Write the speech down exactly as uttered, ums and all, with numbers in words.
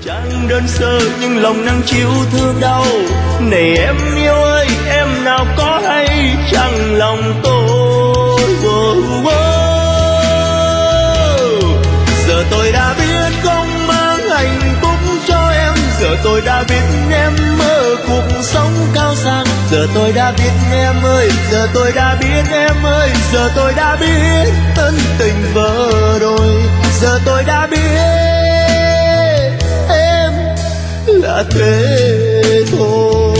Chẳng đơn sơ nhưng lòng năng chịu thương đau. Này em yêu ơi, em nào có hay chẳng lòng tôi. Oh, oh. Giờ tôi đã biết không mang hạnh phúc cho em. Giờ tôi đã biết em mơ cuộc sống cao sang. Giờ tôi đã biết em ơi, giờ tôi đã biết em ơi. Giờ tôi đã biết ân tình vỡ đôi. Giờ tôi đã biết là thế thôi.